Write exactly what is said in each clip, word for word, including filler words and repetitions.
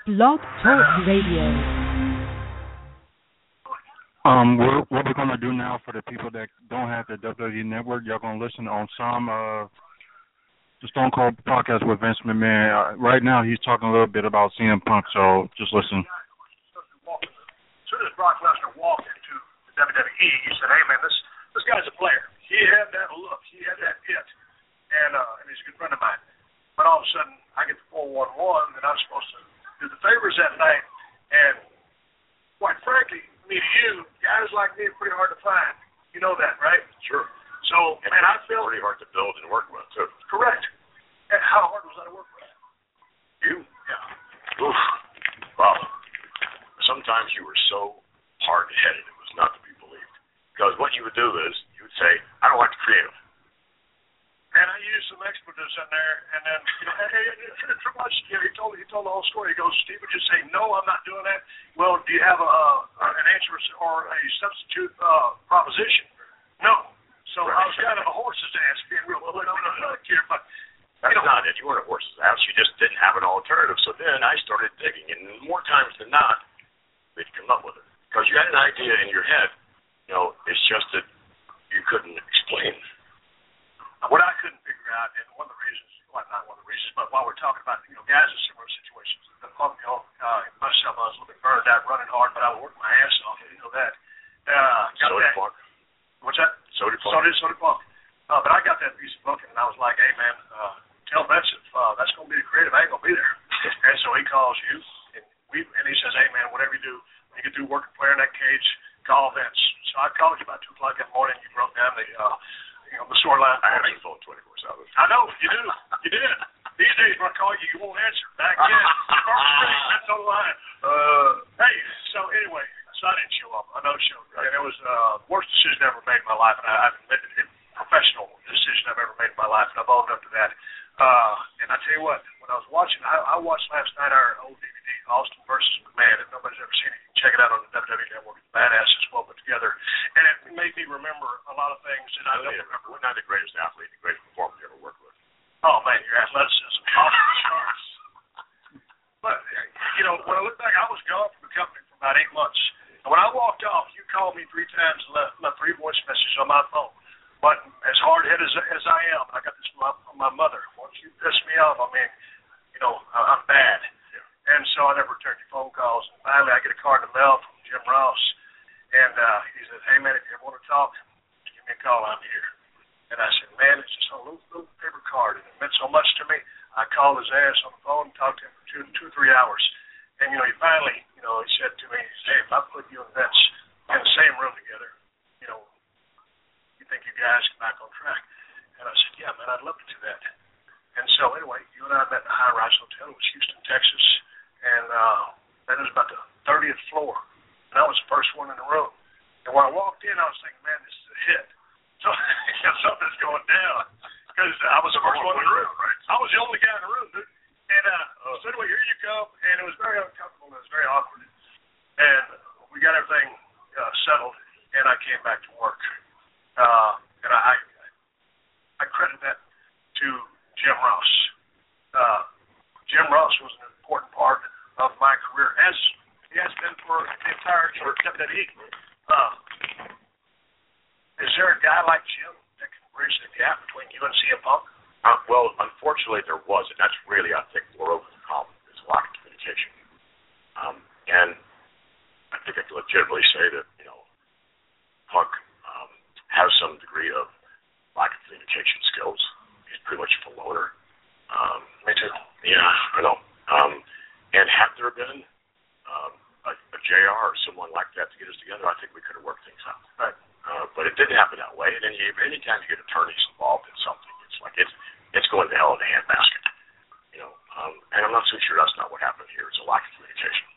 Blog Talk Radio. Um, we're, what we're going to do now for the people that don't have the W W E Network, y'all going to listen on some uh, the Stone Cold podcast with Vince McMahon. Uh, right now, he's talking a little bit about C M Punk, so just listen. As soon as Brock Lesnar walked into the W W E, he said, "Hey man, this this guy's a player. He had that look. He had that it, and uh, and he's a good friend of mine." But all of a sudden, I get the four one one, and I'm supposed to do the favors that night, and quite frankly, me to you, guys like me are pretty hard to find. You know that, right? Sure. So, and man, I feel pretty hard to build and work with, too. Correct. And how hard was I to work with? You? Yeah. Oof. Well, sometimes you were so hard-headed it was not to be believed. Because what you would do is, you would say, I don't like the creative. And I used some expletives in there, and then, you know, hey, hey, hey, pretty much, you know, he told he told the whole story. He goes, Steve would just say, no, I'm not doing that. Well, do you have a, uh, an answer or a substitute uh, proposition? No. So right. I was kind of a horse's ass, being real. Well, no, no, no, here, but that's you know, not it. You weren't a horse's ass. You just didn't have an alternative. So then I started digging, and more times than not, they'd come up with it because you had an idea in your head. You know, it's just that you couldn't explain. What I couldn't figure out, and one of the reasons, well, not one of the reasons, but while we're talking about, you know, guys in similar situations, the punk, you know, uh, myself, I was a little bit burned out running hard, but I would work my ass off, you know that. Uh, got so that. did Punk. What's that? So did Punk. So did, so did Punk. Uh, but I got that piece of booking, and I was like, hey, man, uh, tell Vince if uh, that's going to be the creative, I ain't going to be there. And so he calls you, and we, and he says, hey, man, whatever you do, when you get through working player in that cage, call Vince. So I called you about two o'clock in the morning, you broke down the, uh, you know, the storyline. I have your phone twenty-four seven. I know, you do. You did. These days, when I call you, you won't answer. Back then, that's on the line. Uh, hey, so anyway, so I didn't show up. I know show. And it was the uh, worst decision I ever made in my life, and I, I've admitted it, professional decision I've ever made in my life, and I've owned up to that. Uh, and I tell you what, when I was watching, I, I watched last night our old D V D, Austin versus McMahon. If nobody's ever seen it, you can check it out on the W W E Network. It's badass. It's well put together. And it made me remember a lot of things that I don't remember. We're not the greatest athlete, the greatest performer you ever worked with. Oh, man, your athleticism. Off the charts. But, you know, when I look back, I was gone from the company for about eight months. And when I walked off, you called me three times and left, left three voice messages on my phone. But as hard-headed as, as I am, I got this from my, from my mother. Once you piss me off, I mean, you know, I'm bad. Yeah. And so I never returned your phone calls. And finally, I get a card in the mail from Jim Ross. And uh, he says, hey, man, if you ever want to talk, give me a call. I'm here. And I said, man, it's just a little, little paper card. And it meant so much to me. I called his ass on the phone and talked to him for two, two, three hours. And, you know, he finally, you know, he said to me, he said, hey, if I put you and Vince in the same room together, you know, you think you guys get back on track? And I said, yeah, man, I'd love to do that. And so, anyway, you and I met in the High Rise Hotel. It was Houston, Texas. And uh, that was about the thirtieth floor. And I was the first one in the room. And when I walked in, I was thinking, man, this is a hit. So something's going down. Because I was the first one in the room, right? I was the only guy in the room, dude. And uh, so anyway, here you go. And it was very uncomfortable. It was very awkward. And we got everything uh, settled, and I came back to work. Uh, and I, I credit that to Jim Ross. Uh, Jim Ross was an important part of my career, as he has been for the entire W W E. Uh, is there a guy like Jim that can bridge the gap between you and C M Punk? Uh, well, unfortunately, there was, and that's really, I think, more over the problem is lack of communication. Um, and I think I can legitimately say that, you know, Punk um, has some degree of lack of communication skills. He's pretty much a loner. Um, Me too. Yeah, I know. Um, and had there been um, a, a J R or someone like that to get us together, I think we could have worked things out. Right. Uh, but it didn't happen that way. And any anytime you get attorneys involved in something, it's like it's it's going to hell in a handbasket. You know. Um, and I'm not so sure that's not what happened here. It's a lack of communication.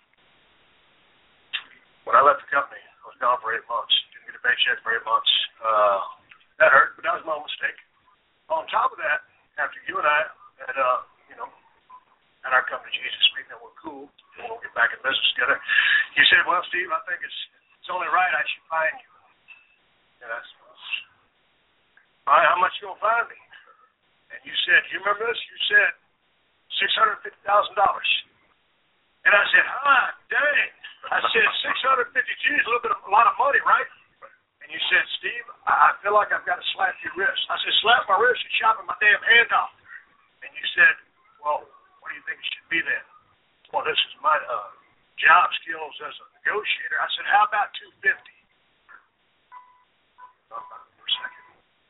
When I left the company, I was gone for eight months. Didn't get a paycheck for eight months. Uh, that hurt, but that was my own mistake. On top of that, after you and I had, uh, you know, at our company, Jesus Speaking, that we're cool, and we'll get back in business together, you said, well, Steve, I think it's it's only right I should find you. And I said, all right, how much you going to find me? And you said, you remember this? You said six hundred fifty thousand dollars. And I said, ah, dang. I said, six hundred fifty G's, a little bit of, a lot of money, right? And you said, Steve, I feel like I've got to slap your wrist. I said, slap my wrist and chopping my damn hand off. And you said, well, what do you think it should be then? Well, this is my uh, job skills as a negotiator. I said, how about two hundred fifty? Oh, for a second.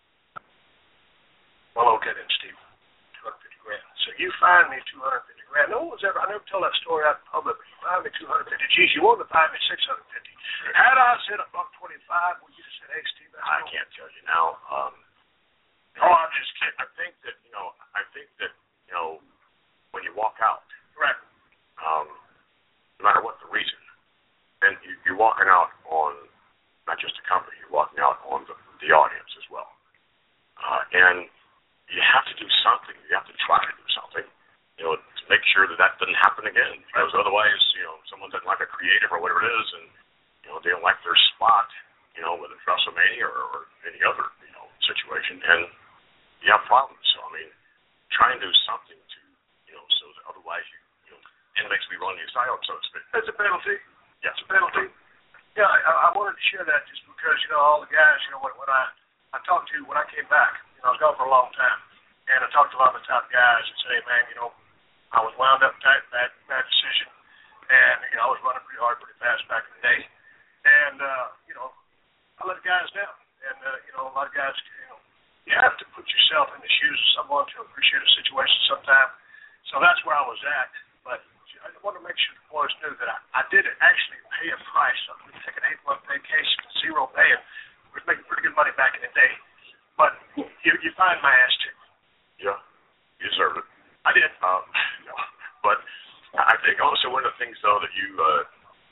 Well, okay then, Steve. two hundred fifty grand. So you find me two hundred fifty grand. No one's ever, I never tell that story out in public, but you find me two hundred fifty. Geez, you wanted to find me six hundred fifty. Had I said a buck twenty-five, would you just said, hey, Steve, that's I can't tell you now. Um, oh, I'm just kidding. I think that, you know, I think that, you know, when you walk out, Right. um, no matter what the reason, and you, you're walking out on not just a company, you're walking out on the, the audience as well. Uh, and you have to do something. You have to try to do something, you know, to make sure that that doesn't happen again. Because otherwise, you know, someone doesn't like a creative or whatever it is, and, you know, they don't like their spot, you know, whether it's WrestleMania or, or any other, you know, situation, and you have problems. So, I mean, try and do something to, you know, so that otherwise you, you know, inmates will be running the asylum, so to speak. That's a penalty. Yes. It's a penalty. Yeah, I, I wanted to share that just because, you know, all the guys, you know, when, when I, I talked to, when I came back, you know, I was gone for a long time, and I talked to a lot of the top guys and said, hey, man, you know, I was wound up tight, bad, bad decision, and, you know, I was running pretty hard, pretty fast back in the day, and, uh, you know, I let the guys down, and, uh, you know, a lot of guys, you know, you have to put yourself in the shoes of someone to appreciate a situation sometime, so that's where I was at, but I want to make sure the boys knew that I, I did actually pay a price. I was taking an eight-month vacation, zero pay, and we were making pretty good money back in the day. But you, you find my ass too. Yeah, you deserve it. I did. Um, no. But I think also one of the things, though, that you, uh,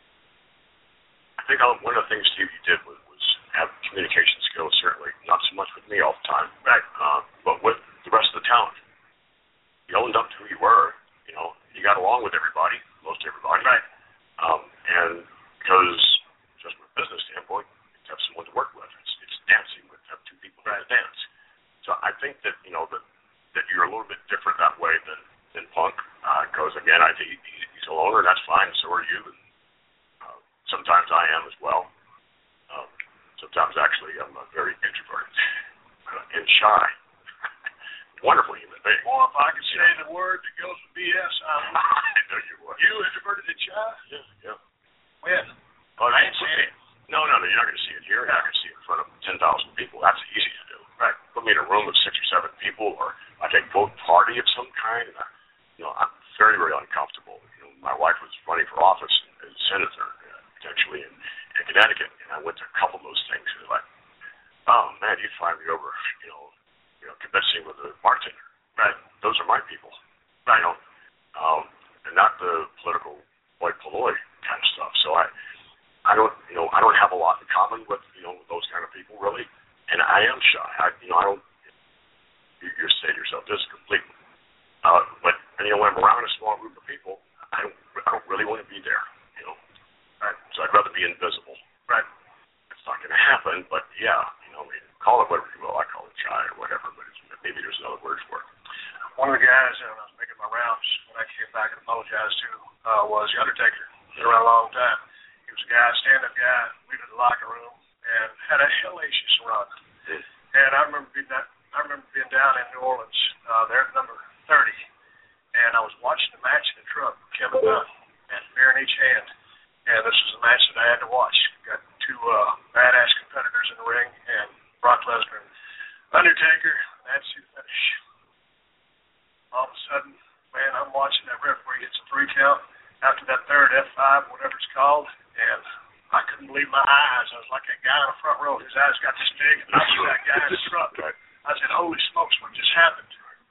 I think one of the things, Steve, you did was, was have communication skills, certainly. Not so much with me all the time, right? Uh, but with the rest of the talent. You owned up to who you were. You know, you got along with everybody, most everybody. Right. Um, and because, just from a business standpoint, you have someone to work with. It's, it's dancing with have two people right. to dance. So I think that, you know, that, that you're a little bit different that way than, than Punk. Because, uh, again, I think he, he's a loner, and that's fine. So are you. And, uh, sometimes I am as well. Um, sometimes, actually, I'm uh, very introverted uh, and shy. Wonderful human being. Well, if I could say the word that goes with B S, I would. I know you would. You introverted and shy? Yeah, yeah. When? Oh, I ain't seen it. No, no, no. You're not going to see it here. You're not going to see it in front of ten thousand people. That's easy to do. Right. Put me in a room of six or seven people, or like a vote party of some kind. And I, you know, I'm very, very uncomfortable. You know, my wife was running for office as a senator, uh, potentially in, in Connecticut, and I went to a couple of those things. And like, oh man, you'd find me over, you know. You know, convincing with a bartender. Right. Those are my people. Right. You know, um, and not the political white polloi kind of stuff. So I, I don't, you know, I don't have a lot in common with, you know, with those kind of people really. And I am shy. I, you know, I don't. You, you're saying to yourself this completely. Uh, but and, you know, when I'm around a small group of people, I don't, I don't really want to be there. You know. Right. So I'd rather be invisible. Right. It's not going to happen. But yeah, you know, I mean, call it whatever you will. I call it shy or whatever, but it's, maybe there's another word for it. One of the guys, uh, when I was making my rounds, when I came back and apologized to, uh, was The Undertaker. Been around a long time. He was a guy, stand-up guy, leaving the locker room, and had a hellacious run. Mm. And I remember being that, I remember being down in New Orleans, uh, there at number thirty, and I was watching the match in the truck with Kevin Dunn, and beer in each hand. And this was a match that I had to watch. Got two uh, badass competitors in the ring, and Brock Lesnar and Undertaker, that's the finish. All of a sudden, man, I'm watching that referee hits a three count after that third F five, whatever it's called, and I couldn't believe my eyes. I was like that guy in the front row. His eyes got this big, and I was that guy in the truck. I said, holy smokes, what just happened?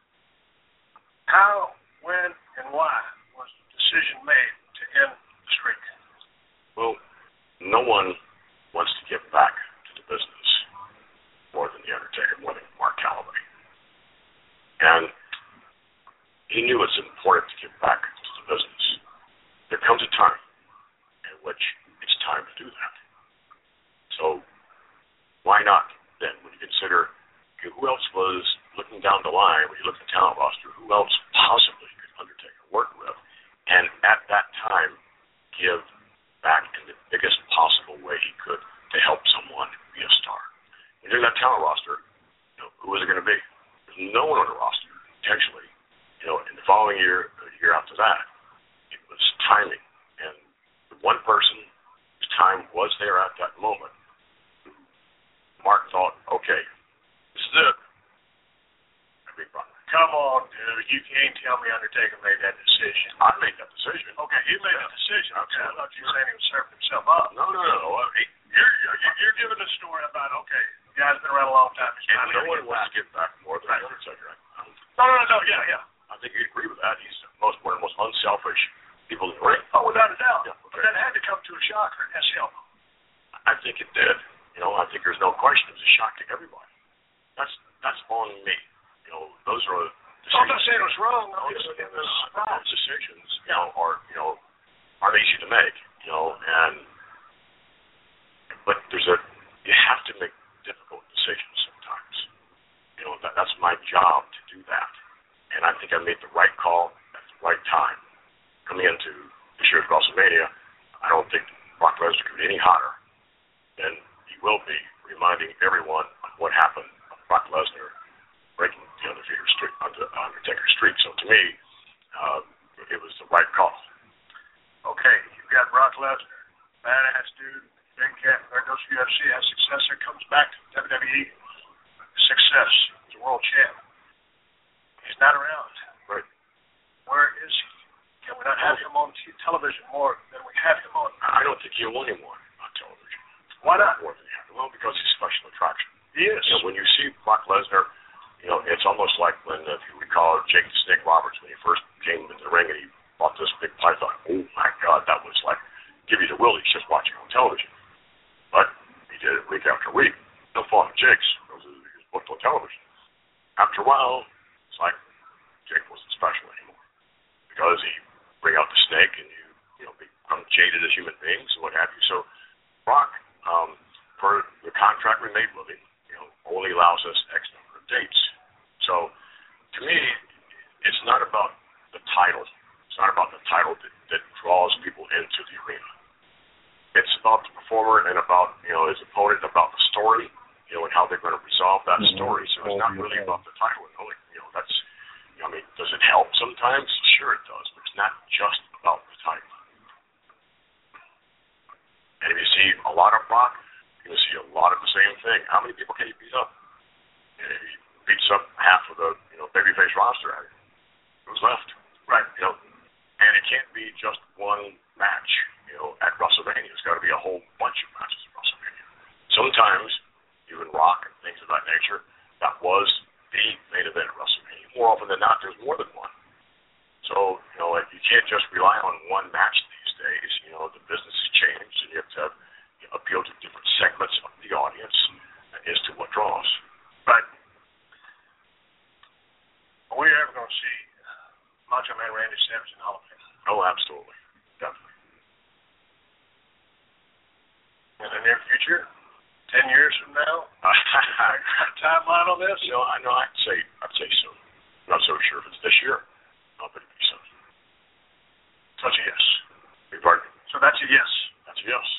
How, when, and why was the decision made to end the streak? Well, no one wants to give back to the business more than The Undertaker, more than Mark Calaway. And he knew it's important to give back to the business. There comes a time in which it's time to do that. So why not then, when you consider okay, who else was looking down the line, when you look at the talent roster, who else possibly could Undertaker work with? And at that time, talent roster, you know, who was it going to be? There's no one on the roster, potentially. You know, in the following year, the year after that, it was timing. And the one person whose time was there at that moment, Mark thought, okay, this is it. Big Brock. Come on, dude. You can't tell me Undertaker made that decision. I made that decision. Okay, you made yeah. the decision. Okay, I thought you were sure. saying he was serving himself up. No, no, no. no. He, You're, you're, you're giving a story about, okay, the guy's been around a long time. He's and no one get wants back. to get back more than Right. Undertaker. Um, No, no, no, no, yeah, yeah. I think you'd agree with that. He's the most, one of the most unselfish people in the ring. Oh, without a doubt. Yeah, okay. But that had to come to a shocker in S L. I think it did. You know, I think there's no question. It was a shock to everybody. That's that's on me. You know, those are decisions. I'm not saying it was wrong. I'm Those, just saying it was those, surprise. those decisions, you know, are you know, aren't easy to make. You know, and but there's a you have to make difficult decisions sometimes. You know, that that's my job to do that. And I think I made the right call at the right time. Coming into this year's WrestleMania, I don't think Brock Lesnar could be any hotter than he will be, reminding everyone of what happened of Brock Lesnar breaking the Undertaker streak, Undertaker streak. So to me, uh, it was the right call. Okay, you've got Brock Lesnar, badass dude, big cat. There goes U F C, has success. There comes back to W W E, success. He's a world champ. He's not around. Right. Where is he? Can we not have him on t- television more than we have him on? I don't think he'll anymore on television. Why not? More than that. Well, because he's a special attraction. He is. You know, when you see Brock Lesnar, you know, it's almost like when, uh, if you recall, Jake the Snake Roberts, when he first came into the ring and he bought this big python. Oh, my God, that was like, give you the willies just watching on television. But he did it week after week. No fault of Jake's. Because he was booked on television. After a while, it's like Jake wasn't special anymore. Because he bring out the snake and you, you know, become jaded as human beings and what have you. So Brock, um, for the contract we made with him, you know, only allows us X number of dates. So to me, it's not about the title. It's not about the title that, that draws people into the arena. It's about the performer and about, you know, his opponent, about the story, you know, and how they're going to resolve that mm-hmm. story. So it's not really about the title. You know, that's, you know, I mean, does it help sometimes? Sure it does, but it's not just about the title. And if you see a lot of Brock, you're going to see a lot of the same thing. How many people can he beat up? And if he beats up half of the, you know, babyface roster out of it, who's left? Right. You know, and it can't be just one match, you know, at WrestleMania. It's got to be a whole bunch of matches at WrestleMania. Sometimes, even Rock and things of that nature, that was the main event at WrestleMania. More often than not, there's more than one. So, you know, you can't just rely on one match these days. You know, the business has changed, and you have to have, you know, appeal to different segments of the audience as to what draws. Right. Are we ever going to see Macho Man Randy Savage in Hall of Fame? Oh, absolutely. Definitely. In the near future? Ten years from now? Timeline on this? You know, I know I'd say I'd say soon. I'm not so sure if it's this year. I'll bet it be soon. So that's a yes. Big pardon? So that's a yes. That's a yes.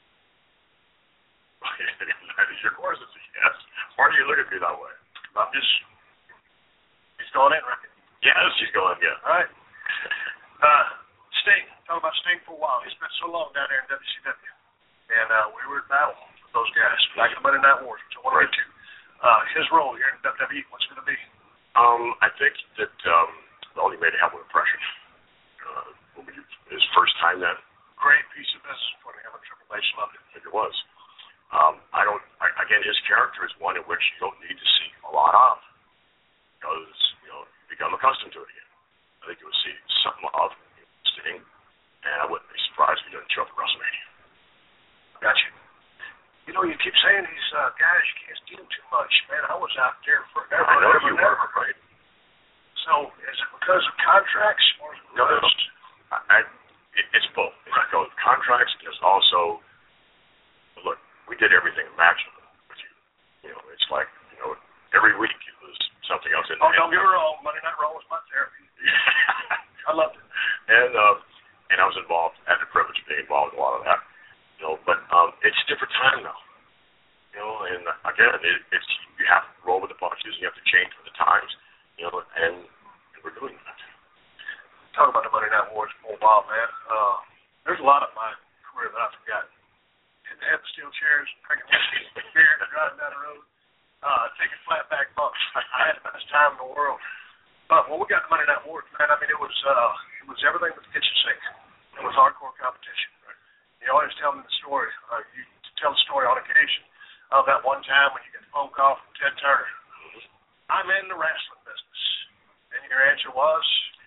That is your course, it's a yes. Why do you look at me that way? I'm just he's going in, right? Yes, he's going, yeah. All right. Uh Sting. Talk about Sting for a while. He's been so long down there in W C W. And uh, we were in battle with those guys back in the Monday Night Wars, which I want to get to. Uh, his role here in W W E, what's it going to be? Um, I think that um, well, he made a hell of an impression. Uh, his first time then. Great piece of business for him and Triple H. Loved it. I think it was. Um, I don't. I, again, his character is one in which you don't need to see a lot of, because you know you become accustomed to it again. I think you'll see something of Sting, and I wouldn't be surprised if he doesn't show up at WrestleMania. Gotcha. You know, you keep saying these uh, guys, you can't steal too much. Man, I was out there forever. I know ever, you never. were, right? So, is it because of contracts or is it No, no, because... no. I, I, it, it's both. It's right. Because contracts, there's also, look, we did everything imaginable with you. You know, it's like, you know, every week it was something else. In oh, don't get me wrong. Monday Night Raw was my therapy. I loved it. And, uh, and I was involved, had the privilege of being involved in a lot of that. You know, but um, it's a different time now. You You know, and again, it, it's you have to roll with the punches. You have to change with the times. You know, and, and we're doing that. Talk about the Monday Night Wars for a while, man. Uh, there's a lot of my career that I've forgotten. Hitting the head with steel chairs, drinking whiskey, beer, driving down the road, uh, taking flat back bumps. I had the best time in the world. But when we got the Monday Night Wars, man, I mean, it was uh, it was everything but the kitchen sink. It was hardcore competition. Right? You always tell me the story. Uh, you tell the story on occasion of that one time when you get the phone call from Ted Turner. I'm in the wrestling business. And your answer was?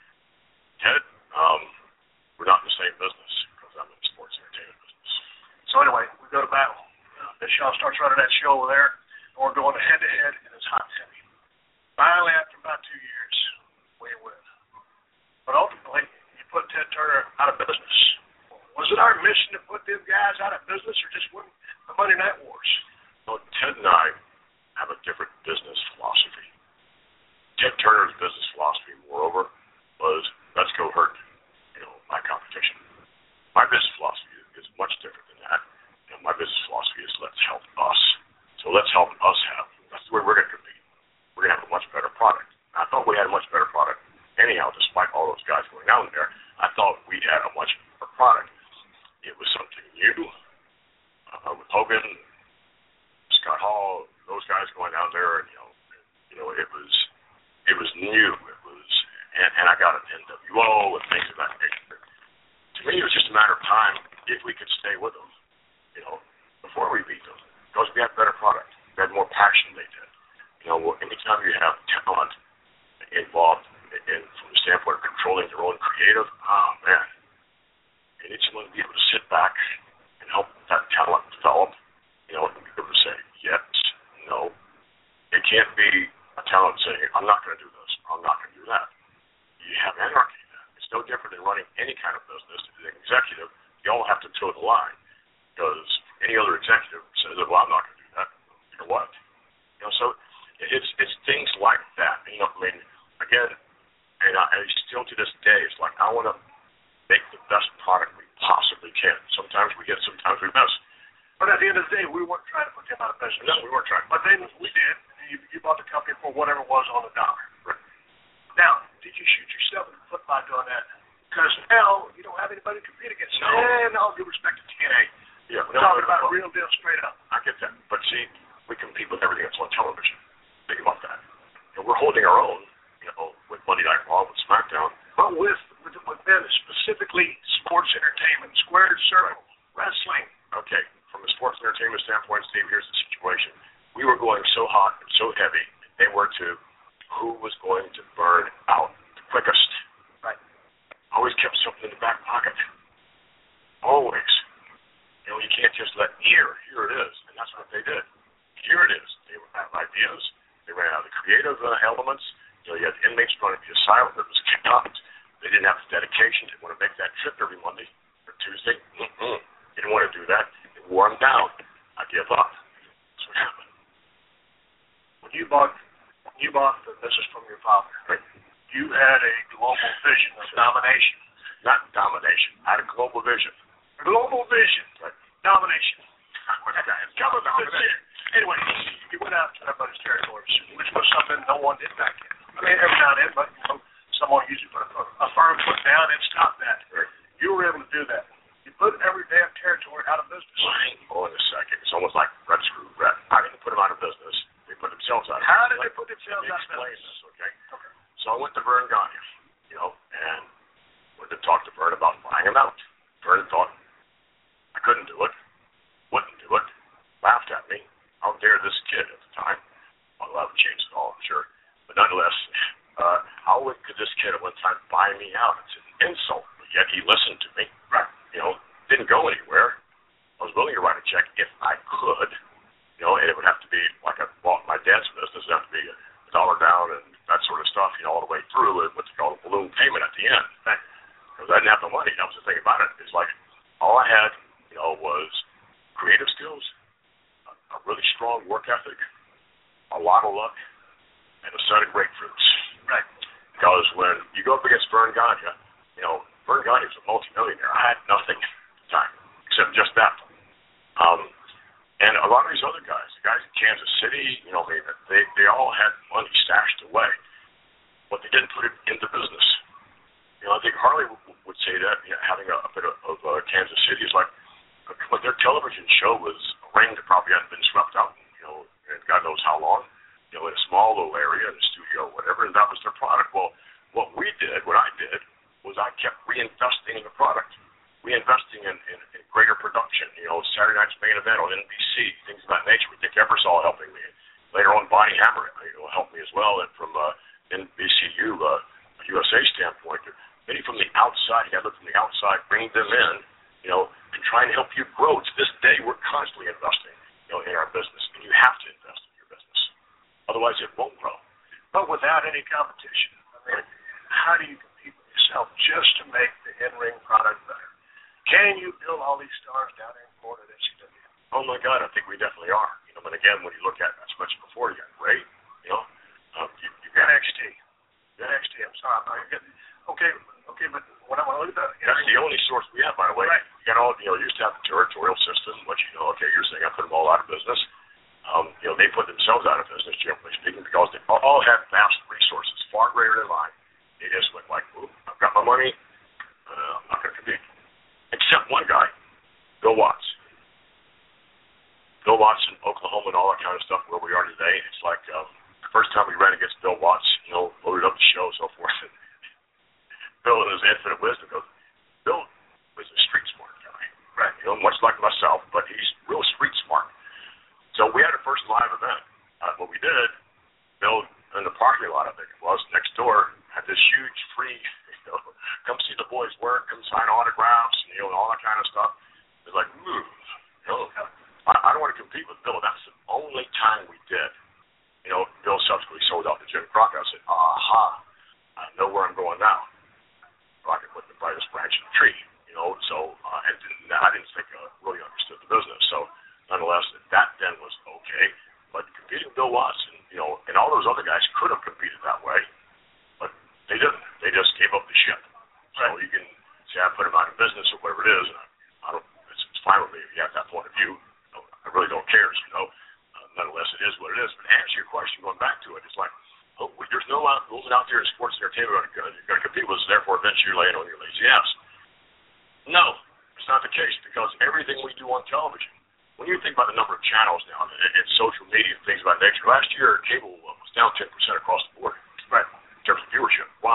Ted, um, we're not in the same business because I'm in the sports entertainment business. So anyway, we go to battle. Uh, Miss Shaw starts running that show over there, and we're going head to head, and it's hot and heavy. Finally, after about two years, we win. But ultimately, you put Ted Turner out of business. Was it our mission to put them guys out of business, or just win the Monday Night Wars? No, Ted and I have a different business philosophy. Ted Turner's business philosophy, moreover, was let's go hurt, you know, my competition. My business philosophy is much different than that. You know, my business philosophy is let's help us. So let's help us have. That's the way we're going to compete. We're going to have a much better product. I thought we had a much better product. Anyhow, despite all those guys going down there, I thought we had a much better product. It was something new uh, with Hogan, Scott Hall, those guys going down there, and you know, you know, it was it was new. It was, and, and I got an N W O and things of that nature. To me, it was just a matter of time if we could stay with them, you know, before we beat them, because we had better product. We had more passion. They did. You know, anytime you have talent involved in from the standpoint of controlling their own creative, oh man, you need someone to be able to sit back and help that talent develop. You know, and be able to say yes, no. It can't be a talent saying, I'm not going to do this, or I'm not going to do that. You have anarchy then. It's no different than running any kind of business. As an executive, you all have to toe the line, because any other executive says, well, I'm not going to do that. You know what? You know, so it's it's things like that. You know, I mean, again, and I, and still to this day, it's like I want to make the best product we possibly can. Sometimes we hit, sometimes we miss. But at the end of the day, we weren't trying to put them out of business. No, we weren't trying. But then we did. You, you bought the company for whatever it was on the dollar. Right. Now, did you shoot yourself in the foot by doing that? Because now you don't have anybody to compete against. No. And all due respect to T N A. Yeah, we're no, talking no, about no. real deal straight up. I get that. But see, we compete with everything that's on television. Think about that. You know, we're holding our own, you know, with Monday Night Raw, with SmackDown. But with, with, with them, specifically sports entertainment, squared circle, wrestling. Okay, from a sports entertainment standpoint, Steve, here's the situation. We were going so hot and so heavy, they were too. Who was going to burn out the quickest? Right. Always kept something in the back pocket. Always. You know, you can't just let, here, here it is. And that's what they did. Here it is. They ran out of ideas. They ran out of the creative uh, elements. You know, you had inmates running the asylum that was kicked out. They didn't have the dedication. They didn't want to make that trip every Monday or Tuesday. Mm-mm. They didn't want to do that. It wore them down. I give up. That's what happened. When you bought, when you bought the business from your father, right, you had a global vision of domination. Not domination. I had a global vision. A global vision. Right. Domination. Cover domination. Anyway, you went out to everybody's territories, which was something no one did back then. I mean, every now and then, but you know, someone usually put a, a firm foot down and stop that. Right. You were able to do that. You put every damn territory out of business. Hold on a second. It's almost like Red Screw Red. I didn't put them out of business. They put themselves out of How business. did they put themselves out of business? Explain this, okay? Okay. So I went to Vern Gagne, you know, and went to talk to Vern about buying him out. Vern thought I couldn't do it, wouldn't do it, laughed at me. How dare this kid at the time? Well, that would change it all, I'm sure. But nonetheless, uh, how could this kid at one time buy me out? It's an insult, but yet he listened to me. Right. You know, didn't go anywhere. I was willing to write a check if I could. You know, and it would have to be like I bought my dad's business. It would have to be a dollar down and that sort of stuff, you know, all the way through with what's called a balloon payment at the end. Because I didn't have the money. That was the thing about it. It's like all I had, you know, was creative skills, a, a really strong work ethic, a lot of luck, and a set of grapefruits. Right. Because when you go up against Vern Gagne, you know, Vern Gagne was a multimillionaire. I had nothing at the time except just that. Um, and a lot of these other guys, the Kansas City, you know, they they, they all had money stashed away, but they didn't put it into business. You know, I think Harley w- would say that, you know, having a, a bit of, of uh, Kansas City is like, like their television show was a ring that probably hadn't been swept out, you know, and God knows how long, you know, in a small little area in the studio, whatever, and that was their product. Well, what we did, what I did, was I kept reinvesting in the product, reinvesting in, in, in greater production, you know, Saturday Night's Main Event on N B C, things of that nature. With Dick Ebersol helping me. Later on, Bonnie Hammer you know, helped me as well, and from uh, N B C U, uh, U S A standpoint, many from the outside, you got to look from the outside, bring them in, you know, and trying to help you grow. To this day, we're constantly investing, you know, in our business, and you have to invest in your business. Otherwise, it won't grow. But without any competition, I mean, how do you compete with yourself just to make the in-ring product better? Can you build all these stars down there in Florida at N C W? Oh, my God, I think we definitely are. You know, but again, when you look at it, as much before, you got Ray, you know, um, you, you got N X T. N X T, I'm sorry. I'm getting, okay, okay, but when I want to look at that, that's the only source we have, by the way. Right. You got all, you know, used to have the territorial system, which, you know, okay, you're saying I put them all out of business. Um, you know, they put themselves out of business, generally speaking, because they all have vast resources, far greater than mine. They just went like, ooh, I've got my money, uh, I'm not going to compete. Except one guy, Bill Watts. Bill Watts in Oklahoma and all that kind of stuff, where we are today. It's like um, the first time we ran against Bill Watts, you know, loaded up the show and so forth. And Bill, in his infinite wisdom, goes, Bill was a street smart guy, right? You know, much like myself, but he's real street smart. So we had a first live event. Uh, what we did, Bill, in the parking lot, I think it was, next door, had this huge free, you know, come see the boys work, come sign autographs, and, you know, and all that kind of stuff. It's like, ooh, you know, I, I don't want to compete with Bill. That's the only time we did. You know, Bill subsequently sold out to Jim Crockett. I said, aha, I know where I'm going now. Crockett put the brightest branch in the tree, you know, so uh, and I didn't think I really understood the business. So nonetheless, that then was okay. But competing with Bill Watts, and, you know, and all those other guys could have competed that way, but they didn't. They just gave up the ship. So right. You can say I put them out of business or whatever it is. And I, I don't. It's, it's fine with me if you have that point of view. You know, I really don't care, you know. Uh, nonetheless, it is what it is. But to answer your question, going back to it, it's like, oh, there's no out, movement out there in sports entertainment you're going to compete with, so therefore eventually you're laying on your lazy ass. No, it's not the case, because everything we do on television, when you think about the number of channels now and, and social media and things of that nature, last year cable was down ten percent across the board, right, in terms of viewership. Why?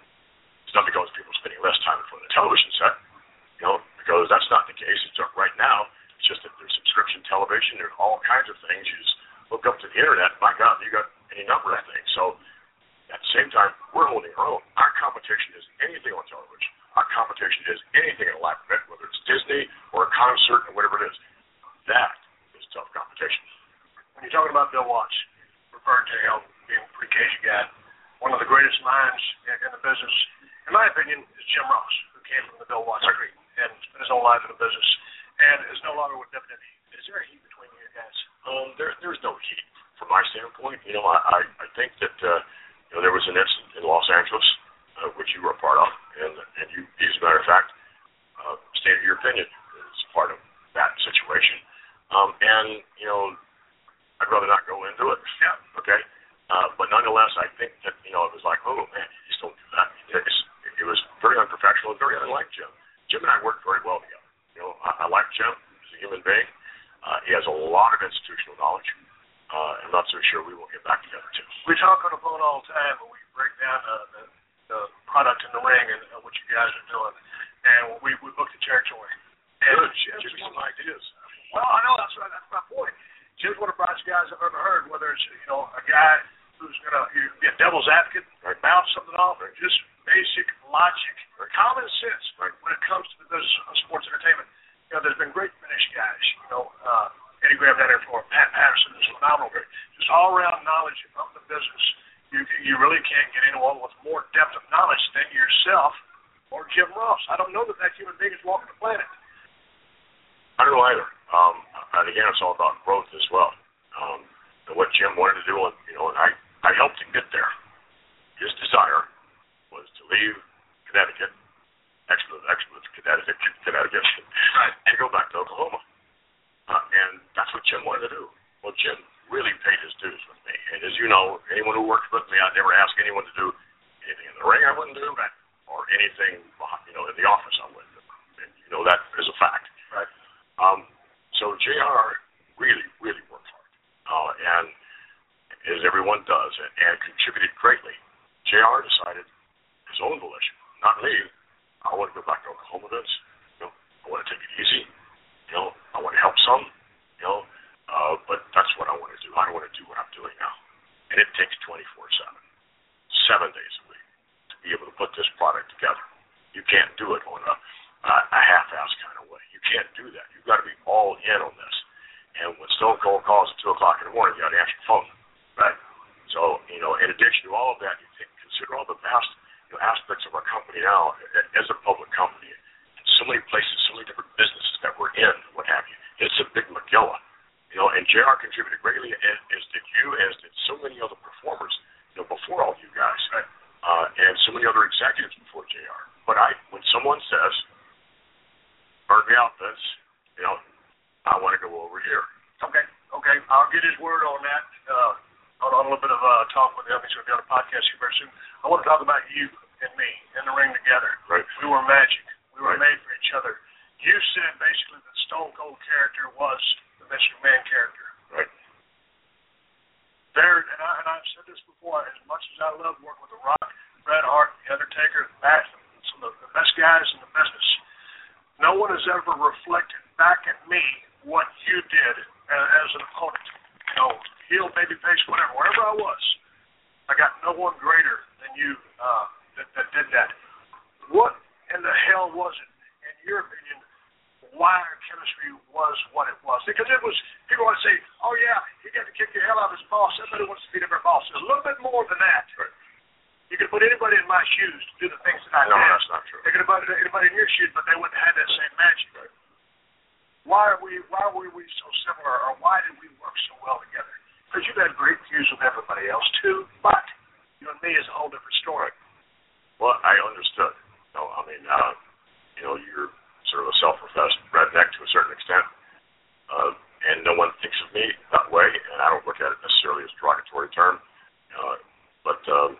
It's not because people are spending less time in front of the television set, you know, because that's not the case. It's right now. It's just that there's subscription television. There's all kinds of things. You just look up to the internet. My God, you got any number of things. So at the same time, we're holding our own. Our competition is anything on television. Our competition is anything in a live event, whether it's Disney or a concert or whatever it is. That is tough competition. When you're talking about Bill Watts, referred to him being a pretty cagey guy, one of the greatest minds in the business, in my opinion, is Jim Ross, who came from the Bill Watts street and spent his whole life in the business and is no longer with W W E. Is there a heat between you guys? Um, there, there's no heat from my standpoint. You know, I, I, I think that uh, you know, there was an incident in Los Angeles, uh, which you were a part of, and and you, as a matter of fact, uh, stated your opinion as part of that situation. Um, and you know, I'd rather not go into it. Yeah. Okay. Uh, but nonetheless, I think that, you know, it was like, oh man, you just don't do that. It's, it was very unprofessional and very unlike Jim. Jim and I worked very well together. You know, I, I like Jim as a human being. Uh, he has a lot of institutional knowledge. Uh, I'm not so sure we will get back together too. We talk on the phone all the time, but we break down uh, the, the product in the ring and uh, what you guys are doing, and we we book the territory. And Good. Give me some ideas. Well, I know that's right. That's my point. Jim's one of the brightest guys I've ever heard. Whether it's you know a guy who's gonna you be a devil's advocate, right, bounce something off, or just basic logic or common sense, right, when it comes to the business of sports entertainment. You know, there's been great finished guys. You know, uh, Eddie Graham down there for Pat Patterson is phenomenal. Just all around knowledge of the business. You you really can't get anyone with more depth of knowledge than yourself or Jim Ross. I don't know that that human being is walking the planet. I don't know either. Um, and again, it's all about growth as well. Um, and what Jim wanted to do, and you know, and I, I helped him get there. His desire was to leave Connecticut, excellent, excellent Connecticut, Connecticut, right, and go back to Oklahoma. Uh, and that's what Jim wanted to do. Well, Jim really anyone who worked with me, I'd never ask anyone to do anything in the ring I wouldn't do, or anything, you know, in the office I wouldn't do. And you know that is a fact. Right. Um, so J R really, really worked hard, uh, and as everyone does, and, and contributed greatly. J R decided his own volition, not me. I want to go back to Oklahoma Vince. You know, I want to take it easy. You know, I want to help some. You know, uh, but that's what I want to do. I don't want to do what I'm doing now. And it takes twenty-four seven, seven days a week to be able to put this product together. You can't do it on a, a half-ass kind of way. You can't do that. You've got to be all in on this. And when Stone Cold calls at two o'clock in the morning, you got to answer the phone. Right? So, you know, in addition to all of that, you think, consider all the vast you know, aspects of our company now as a public company. So many places, so many different businesses that we're in, what have you. It's a big McGilla. You know, and J R contributed greatly, as, as did you, as did so many other performers, you know, before all you guys, right? uh, and so many other executives before J R. But I, when someone says, burn me out, Vince, you know, I want to go over here. Okay, okay. I'll get his word on that. Uh, on, on a little bit of uh, talk with him. He's going to be on a podcast here very soon. I want to talk about you and me in the ring together. Right. We were magic. We were Right. made for each other. You said basically the Stone Cold character was the Vince McMahon character. Right. There, and, I, and I've said this before, as much as I love working with The Rock, Bret Hart, The Undertaker, that, some of the best guys in the business, no one has ever reflected back at me what you did as, as an opponent. You know, heel, babyface, whatever, wherever I was. I got no one greater than you uh, that, that did that. What in the hell was it, in your opinion, why our chemistry was what it was? Because it was, people want to say, oh yeah, he got to kick the hell out of his boss. Everybody wants to be a different boss. There's a little bit more than that. Right. You could put anybody in my shoes to do the things that I No, did. that's not true. They could have put anybody in your shoes, but they wouldn't have had that same magic. Right. Why are we? Why were we so similar, or why did we work so well together? Because you've had great feuds with everybody else too, but you and me is a whole different story. Well, I understood. No, I mean, uh, you know, you're sort of a self-professed redneck to a certain extent, uh, and no one thinks of me that way, and I don't look at it necessarily as a derogatory term. Uh, but um,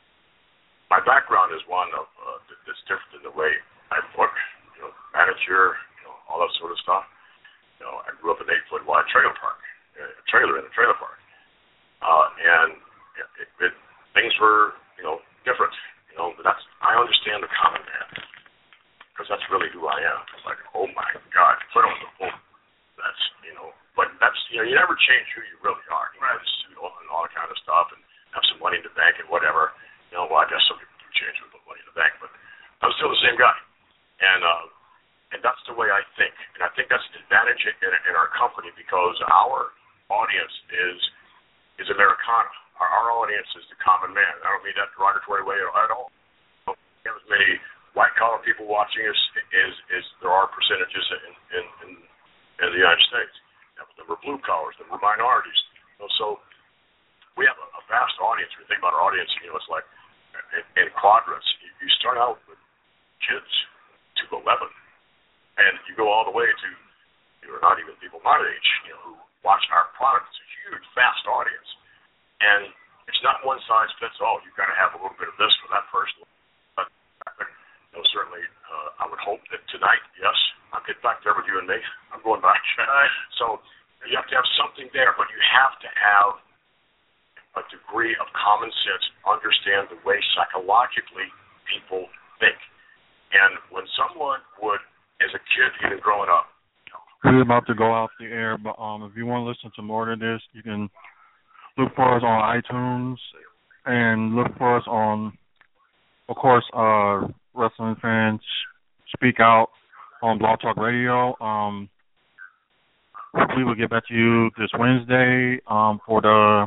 my background is one of uh, that's different than the way I look. You know, manager, you know, all that sort of stuff. You know, I grew up in an eight-foot wide trailer park, a trailer in a trailer park, uh, and it, it, things were, you know, different. You know, but that's I understand the common man, because that's really who I am. It's like, oh my God, put on the boom. That's, you know, but that's, you know, you never change who you really are. You know, right. You know, and all that kind of stuff, and have some money in the bank and whatever. You know, well, I guess some people do change with the money in the bank, but I'm still the same guy. And uh, and that's the way I think. And I think that's an advantage in, in our company, because our audience is is Americana. Our, our audience is the common man. I don't mean that derogatory way at all. We have as many white-collar people watching us as, as there are percentages in, in, in, in the United States. There were blue collars, there were minorities. You know, so we have a, a vast audience. When you think about our audience, you know, it's like in, in quadrants. You, you start out with kids to eleven, and you go all the way to, you know, not even people my age, you know, who watch our product. It's a huge, vast audience. And it's not one size fits all. You've got to have a little bit of this for that person. But you know, certainly, uh, I would hope that tonight, yes, I'll get back there with you and me. I'm going back. So you have to have something there, but you have to have a degree of common sense, understand the way psychologically people think. And when someone would, as a kid, even growing up, you know, we're about to go off the air, but um, if you want to listen to more of this, you can look for us on iTunes and look for us on, of course, uh, Wrestling Fans Speak Out on Blog Talk Radio. Um, hopefully we'll get back to you this Wednesday um, for the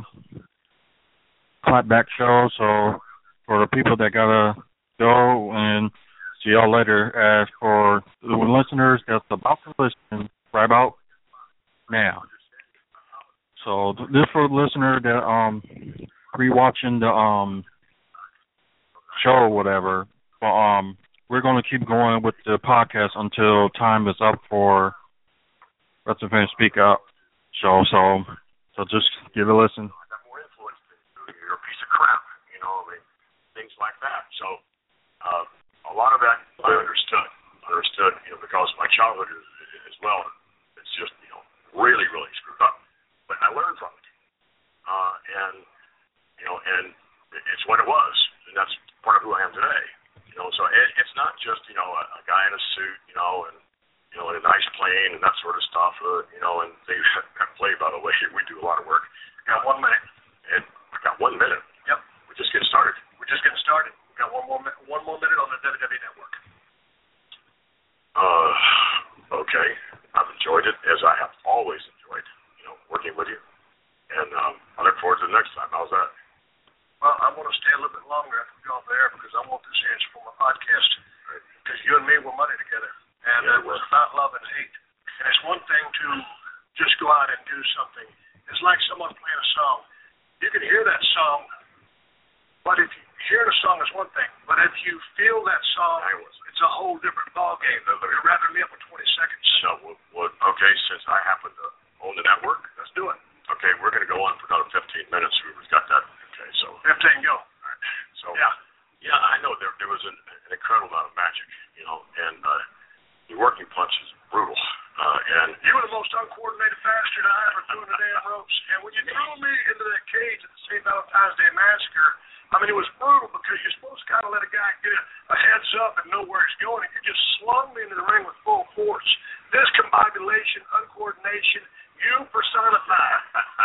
Clapback show. So for the people that got to go, and see y'all later. As for the listeners that's about to listen right about now. So this for the listener that um rewatching the um show or whatever. But um we're gonna keep going with the podcast until time is up for Wrestling Fans Speak Out show. So so just give it a listen. I got more influence than you. You're a piece of things like that. So uh, a lot of that I understood, understood, you know, because my childhood is, as well, it's just, you know, really, really screwed up. But I learned from it, uh, and you know, and it's what it was, and that's part of who I am today. You know, so it, it's not just, you know, a, a guy in a suit, you know, and you know, in a nice plane and that sort of stuff, uh, you know, and they play, by the way, we do a lot of work. Got one minute. And we got one minute. Yep. We're just getting started. We're just getting started. We got one more mi- one more minute on the W W E Network. Uh, okay. I've enjoyed it, as I have always enjoyed, you know, working with you. And um, I look forward to the next time. How's that? Well, I want to stay a little bit longer after we go off there because I want this answer for my podcast. Because you and me were money together. And yeah, it was about love and hate. And it's one thing to just go out and do something. It's like someone playing a song. You can hear that song, but if you hear the song is one thing. But if you feel that song, it's a whole different ballgame. You're wrapping me up in twenty seconds. So, well, okay, since I happen to own the network, let's do it. Okay, we're going to go on for another fifteen minutes. We've got that. Okay, so. fifteen, go. All right. So, yeah. Yeah, I know there there was an, an incredible amount of magic, you know, and uh, the working punch is brutal. Uh, and you were the most uncoordinated bastard I ever threw in the damn ropes. And when you threw me into that cage at the Saint Valentine's Day Massacre, I mean, it was brutal because you're supposed to kind of let a guy get a, a heads up and know where he's going. And you just slung me into the ring with full force. Discombobulation, uncoordination, you personified.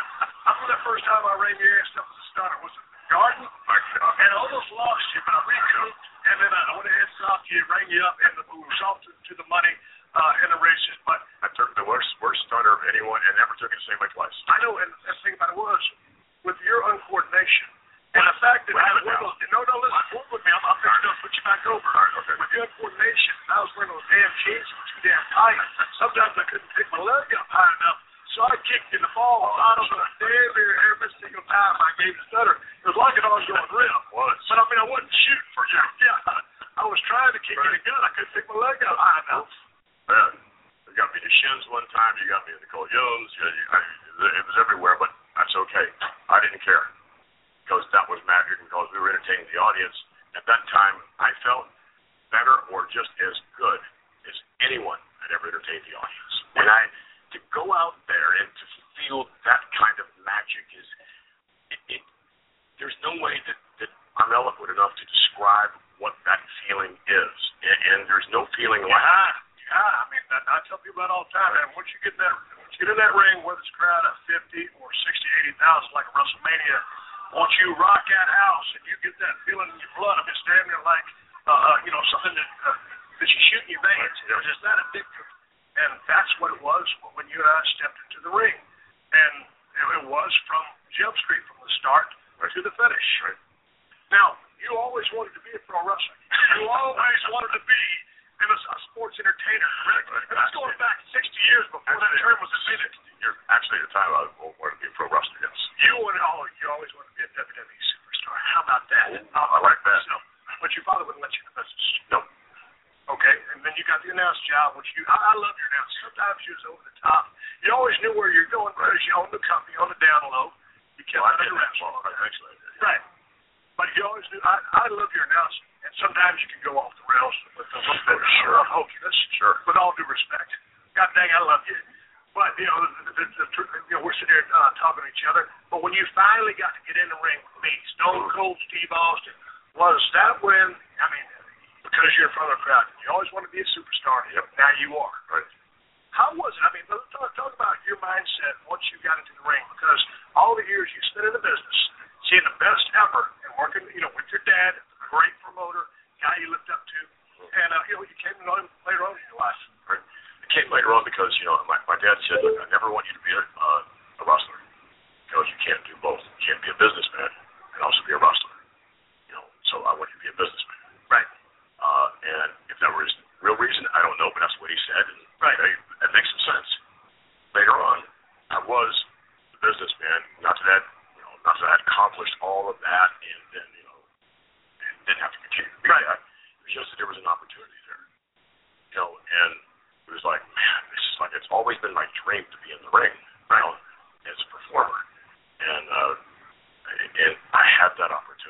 I remember the first time I ran your ass up as a starter was at the Garden. And I almost lost you, but I recouped. And then I went ahead and stopped you, rang you up, and we were off to, to the money uh, in the races. But I took the worst worst starter of anyone and never took it the same way twice. I know, and the thing about it was, with your uncoordination, and the fact that I was wearing those, no, no, listen, work with me, I'm, I'm fixing to put you back over. All right, okay. With your uncoordination, I was wearing those damn jeans that were too damn tight. Sometimes I couldn't pick my leg up high enough, so I kicked in the ball out of the damn near every single time I gave the stutter. It was like an ongoing rip. Was. But I mean, I wasn't shooting for you. Yeah, I was trying to kick right. in the gun. I couldn't pick my leg up high enough. Yeah. You got me in the shins one time. You got me in the collones. You, you, I, it was everywhere, but that's okay. I didn't care because that was magic because we were entertaining the audience. At that time, I felt better or just as good as anyone had ever entertained the audience. And I, to go out there and to feel that kind of magic is, it, it, there's no way that, that I'm eloquent enough to describe what that feeling is. And, and there's no feeling yeah, like that. Yeah, I mean, that, I tell people that all the time, man. Once you get in that, once you get in that ring, whether it's a crowd of fifty or sixty, eighty thousand, like a WrestleMania, once you rock that house and you get that feeling in your blood, I mean, it's damn near like, uh, uh, you know, something that, uh, that you shoot in your veins. Yeah. It's just that addictive. And that's what it was when you and I stepped into the ring. And it, it was from Jump Street, from the start right. to the finish. Right. Now, you always wanted to be a pro wrestler. You always wanted to be in a, a sports entertainer, correct? Right. That's going back sixty years before actually, that term was invented. You're actually at the time I wanted to be a pro wrestler, yes. You wanted, oh, you always wanted to be a W W E superstar. How about that? Ooh, I like that. So, but your father wouldn't let you in the business. No. Okay, and then you got the announce job, which you, I, I love your announce. Sometimes you was over the top. You always knew where you're going because you owned the company on the down low. You kept well, out of the rest. Well, eventually, yeah. Right. But you always knew, I, I love your announcing. And sometimes you can go off the rails with a little bit of sure. hokiness. Sure. With all due respect. God dang, I love you. But, you know, the, the, the, the, you know we're sitting here uh, talking to each other. But when you finally got to get in the ring with me, Stone Cold Steve Austin, was that when, I mean, because you're in front of a crowd, you always want to be a superstar. Yep. Now you are. Right. How was it? I mean, let's talk, talk about your mindset once you got into the ring. Because all the years you spent in the business, seeing the best ever, and working, you know, with your dad, a great promoter, guy you looked up to, and, uh, you know, you came to know him later on in your life. Right. It came later on because, you know, my, my dad said, look, I never want you to be a, uh, a wrestler because you can't do both. You can't be a businessman and also be a wrestler. You know, so I want you to be a businessman. Right. Uh, and if that was the real reason, I don't know, but that's what he said. And right. Okay, that makes some sense. Later on, I was the businessman. Not that, you know, not that I accomplished all of that and then, you know, and didn't have to continue to be right. that. It was just that there was an opportunity there. You know, and it was like, man, this is like, it's always been my dream to be in the ring, you know, as a performer. And, uh, and I had that opportunity.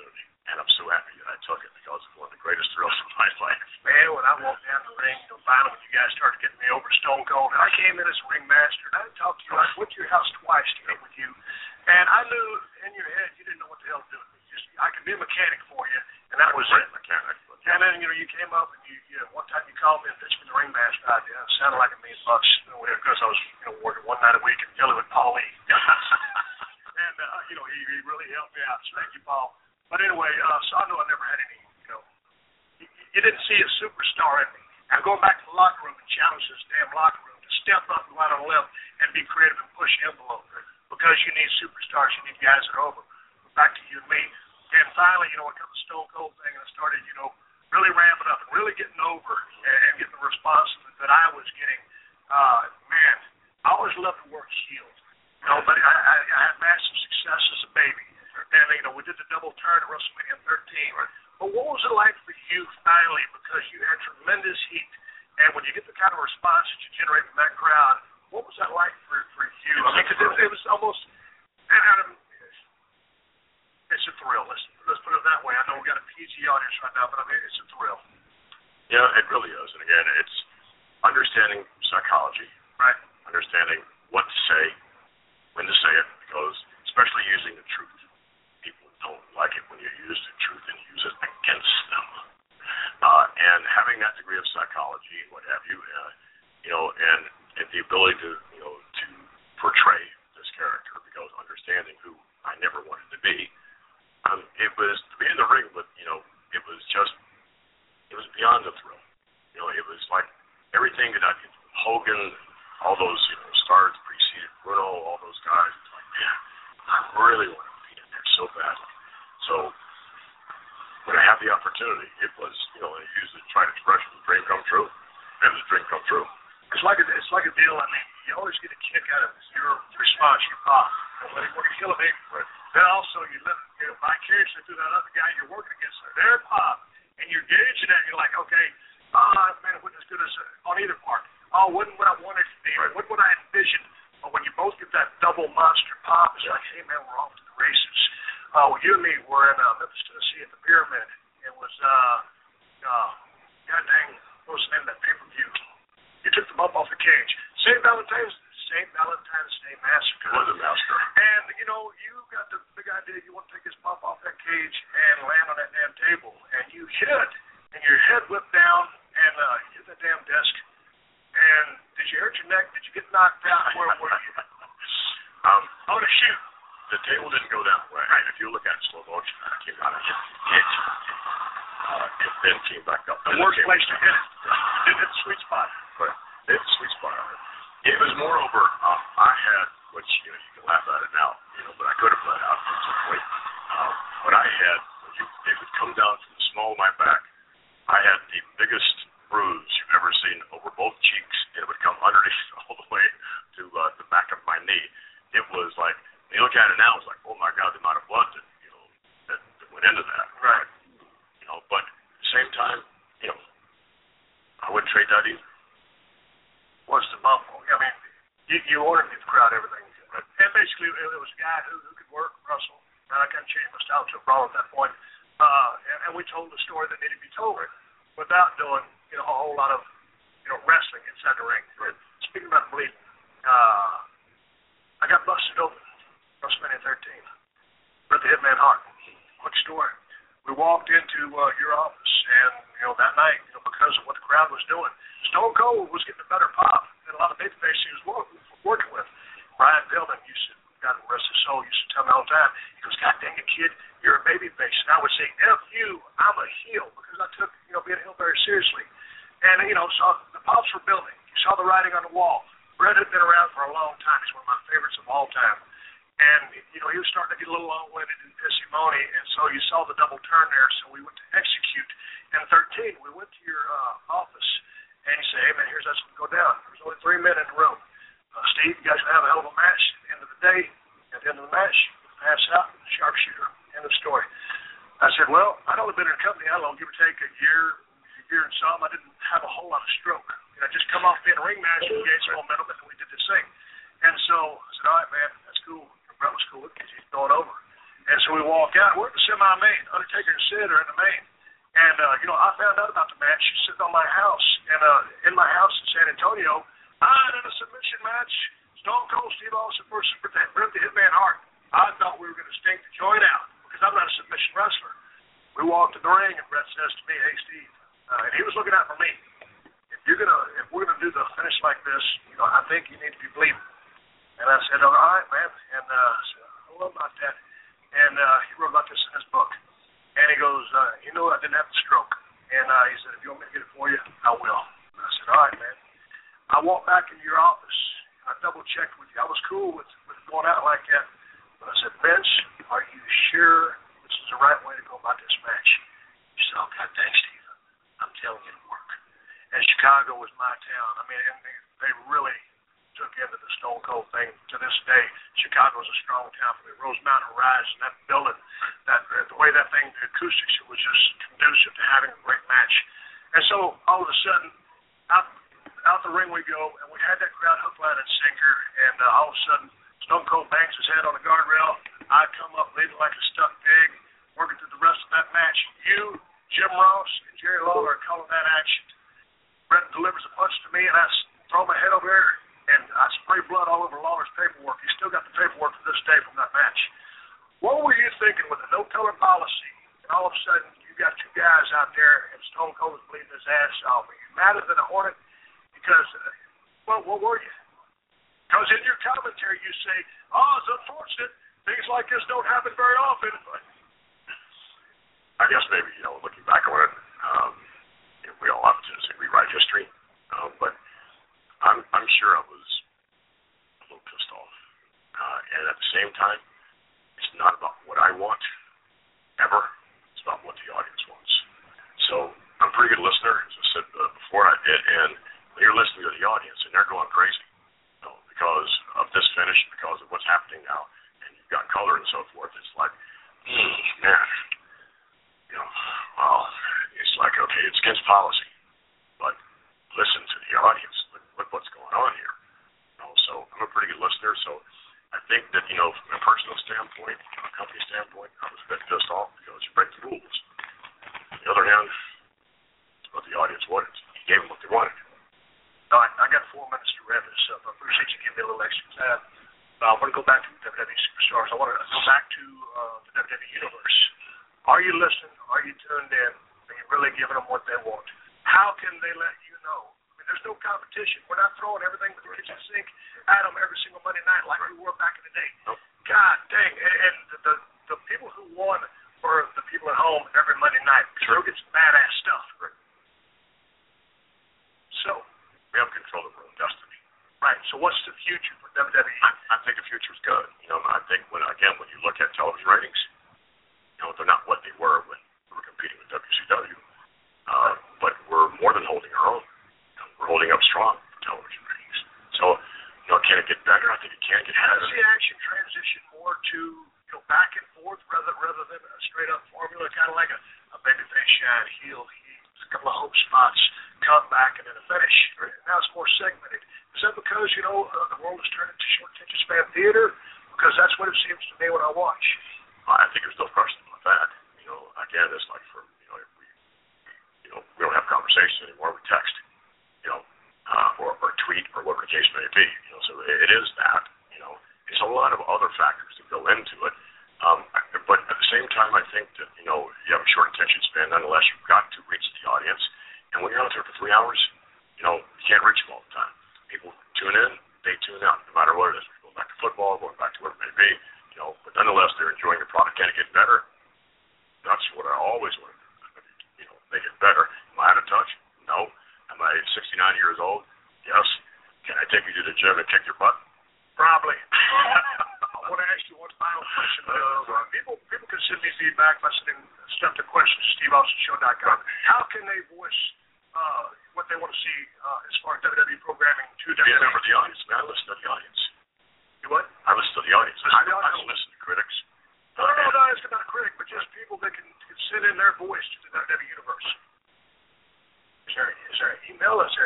and I'm so happy that I took it because it's one of the greatest thrills of my life. Man, when I walked down the ring, you know, finally when you guys started getting me over Stone Cold, I came in as ringmaster, and I didn't talk to you. I went to your house twice to meet with you, and I knew in your head you didn't know what the hell to do with me. Just, I could be a mechanic for you, and that was it. Mechanic. And then, you know, you came up and you, you know, one time you called me and pitched me the ringmaster idea. It sounded like a million bucks, you know, because I was, you know, working one night a week in Philly with Paul Lee. and, uh, you know, he, he really helped me out. So thank you, Paul. But anyway, uh, so I know I never had any, you know, you, you didn't see a superstar in me. I'm going back to the locker room and challenge this damn locker room to step up and go out on a limb and be creative and push the envelope. Because you need superstars, you need guys that are over. Back to you and me. And finally, you know, it comes the Stone Cold thing, and I started, you know, really ramping up and really getting over and, and getting the response that I was getting. Uh, man, I always loved to work heels. You know, but I, I, I had massive success as a baby. And, you know, we did the double turn at WrestleMania thirteen. But what was it like for you finally? Because you had tremendous heat. And when you get the kind of response that you generate from that crowd, what was that like for, for you? I mean, because it, it was almost, and, and, it's a thrill. Let's, let's put it that way. I know we've got a P G audience right now, but I mean, it's a thrill. Yeah, it really is. And again, it's understanding psychology, right? Understanding what to say, when to say it, because especially using the truth. People don't like it when you use the truth and use it against them. Uh, and having that degree of psychology and what have you, uh, you know, and, and the ability to, you know, to portray this character, because understanding who I never wanted to be. Um, it was to be in the ring, but you know, it was just, it was beyond a thrill. You know, it was like everything that I did, Hogan, all those, you know, stars preceded Bruno, all those guys. It's like, man, I really want to be in there so badly. So when I had the opportunity, it was, you know, I used the trite expression, the dream come true, and the dream come true. It's like a, it's like a deal. I mean, you always get a kick out of your response, your pop. When you kill a big, then also you live, you know, vicariously through that other guy you're working against, their pop, and you're gauging that. You're like, okay, ah, uh, man, it wasn't as good as uh, on either part. Oh, wasn't what I wanted to be, or wasn't what I envisioned. But when you both get that double monster pop, it's like, hey man, we're off to the races. Uh, well, you and me were in uh, Memphis, Tennessee at the Pyramid. It was, uh, uh, god dang, what was the name of that pay-per-view? You took the bump off the cage. Saint Valentine's. Saint Valentine's Day Massacre. It was a massacre. And, you know, you got the big idea you want to take his bump off that cage and land on that damn table. And you hit, and your head whipped down, and uh, hit that damn desk. And did you hurt your neck? Did you get knocked out? Where were you? um, on a shoot. The table didn't go down. Right. Right. If you look at it slow motion, it came out and hit the edge. Uh, it then came back up. The worst place to hit it. It hit the sweet spot. Right. It hit the sweet spot on it. It was moreover, um, I had, which, you know, you can laugh at it now, you know, but I could have let out at some point. Um, what I had, you, it would come down from the small of my back. I had the biggest bruise you've ever seen over both cheeks, and it would come underneath all the way to uh, the back of my knee. It was like, when you look at it now, it's like, oh my God, the amount of blood that, you know, that, that went into that. Right. You know, but at the same time, you know, I wouldn't trade that either. Was the bump? I mean, you, you ordered me to crowd everything. Right. And basically, it, it was a guy who, who could work, Russell. And I kind of changed my style to a brawl at that point. Uh, and, and we told the story that needed to be told without doing, you know, a whole lot of, you know, wrestling inside the ring. Right. Speaking about bleeding, uh, I got busted open WrestleMania thirteen. Bret the Hitman Hart. Quick story. We walked into uh, your office, and, you know, that night, you know, because of what the crowd was doing, Stone Cold was getting a better pop than a lot of babyface he was working, working with. Brian Pillman used to, God rest his soul, used to tell me all the time, he goes, God dang it, kid, you're a babyface. And I would say, F you, I'm a heel, because I took, you know, being a heel very seriously. And, you know, so the pops were building. You saw the writing on the wall. Bret had been around for a long time. He's one of my favorites of all time. And, you know, he was starting to get a little long-winded and pissy-moany, and so you saw the double turn there, so we went to execute. And thirteen, we went to your uh, office, and you said, hey, man, here's that's going to go down. There was only three men in the room. Uh, Steve, you guys are going to have a hell of a match. At the end of the day, at the end of the match, you pass out, sharpshooter, end of story. I said, well, I'd only been in the company, I don't know, give or take a year, a year and some. I didn't have a whole lot of stroke. You know, I just come off being a ring master, we gained some momentum, and we did this thing. And so I said, all right, man, that's cool. Brett was cool because he's going over. And so so we walk out. We're in the semi-main. Undertaker and Sid are in the main. And, uh, you know, I found out about the match sitting on my house. And uh, in my house in San Antonio, I had a submission match. Stone Cold Steve Austin versus Bret the Hitman Hart. I thought we were going to stink the joint out because I'm not a submission wrestler. We walked to the ring, and Bret says to me, "Hey, Steve," uh, and he was looking out for me. If you're gonna, if we're gonna do the finish like this, you know, I think you need to be bleeding. And I said, "All right, man." And uh, I said, "I don't know about that." And uh, he wrote about this in his book. And he goes, uh, "You know, I didn't have the stroke." And uh, he said, "If you want me to get it for you, I will." And I said, "All right, man." I walked back into your office. I double checked with you. I was cool with, with going out like that. But I said, "Vince, are you sure this is the right way to go about this match?" He said, "Oh, God, thanks, Steve. I'm telling you to work." And Chicago was my town. I mean, and they, they really took into the Stone Cold thing to this day. Chicago is a strong town for me. Rosemount Horizon, that building, that the way that thing, the acoustics, it was just conducive to having a great match. And so all of a sudden, out, out the ring we go, and we had that crowd hook, line, and sinker, and uh, all of a sudden, Stone Cold bangs his head on the guardrail. I come up bleeding like a stuck pig, working through the rest of that match. You, Jim Ross, and Jerry Lawler are calling that action. Bret delivers a punch to me, and I throw my head over there, and I spray blood all over Lawler's paperwork. He's still got the paperwork to this day from that match. What were you thinking with the no-color policy, and all of a sudden you got two guys out there, and Stone Cold is bleeding his ass off? Are you madder than a hornet? Because, uh, well, what were you? Because in your commentary you say, "Oh, it's unfortunate. Things like this don't happen very often." But I guess maybe, you know, looking back on it, um, you know, we all have to rewrite history. Um, but I'm, I'm sure I was a little pissed off. Uh, and at the same time, it's not about what I want, ever. It's about what the audience wants. So I'm a pretty good listener, as I said uh, before I did. And when you're listening to the audience and they're going crazy, you know, because of this finish, because of what's happening now, and you've got color and so forth, it's like, mm, man, you know, well, it's like, okay, it's against policy, but listen to the audience. Look, look what's going on here. You know, so I'm a pretty good listener. So I think that, you know, from a personal standpoint, from a company standpoint, I was a bit pissed off because you break the rules. On the other hand, it's what the audience wanted. You gave them what they wanted. All right, I got four minutes to wrap this up. I appreciate you giving me a little extra time. Uh, I want to go back to W W E Superstars. I want to go back to uh, the W W E Universe. Are you listening? Are you tuned in? Are you really giving them what they want? How can they let you know? I mean, there's no competition. We're not throwing everything with the kitchen sink at them every single Monday night like we were back in the day. Nope. God dang. And, and the, the the people who won were the people at home every Monday night. Sure. They'll get some badass stuff. So, we have control of our own destiny. right. So what's the future for W W E? I, I think the future is good. You know, I think when again when you look at television ratings, you know, they're not what they were when we were competing with W C W. Uh, but we're more than holding our own. You know, we're holding up strong for television ratings. So, you know, can it get better? I think it can get How better. does the action transition more to, you know, back and forth rather rather than a straight up formula, kind of like a, a babyface shine, heel, heel, a couple of hope spots, come back, and then a finish? Now it's more segmented. Is that because, you know, uh, the world has turned into short attention span theater? Because that's what it seems to me when I watch. I think there's no question about that. You know, again, it's like for, you know, if we, you know, we don't have conversations anymore. We text, you know, uh, or, or tweet or whatever the case may be. You know, so it, it is that. You know, it's a lot of other factors that go into it. Um, but at the same time, I think that, you know, you have a short attention span. Nonetheless, you've got to reach the audience. And when you're out there for three hours, you know, you can't reach them all the time. People tune in, they tune out, no matter what it is. We're going back to football, going back to whatever it may be. You know, but nonetheless, they're enjoying the product. Can it get better? That's what I always wanted. You know, make it better. Am I out of touch? No. Am I sixty-nine years old? Yes. Can I take you to the gym and kick your butt? Probably. I want to ask you one final question. Uh, people people can send me feedback by sending stuff to questions at steve austin show dot com. How can they voice uh, what they want to see uh, as far as W W E programming to Be a W W E? member of the audience. Man, I listen to the audience. You what? I listen to the audience. Listen I, to the don't, I audience. don't listen to critics. No, no, no, it's not a critic, but just people that can, can send in their voice to the W W E universe. Is there, is there an email? Is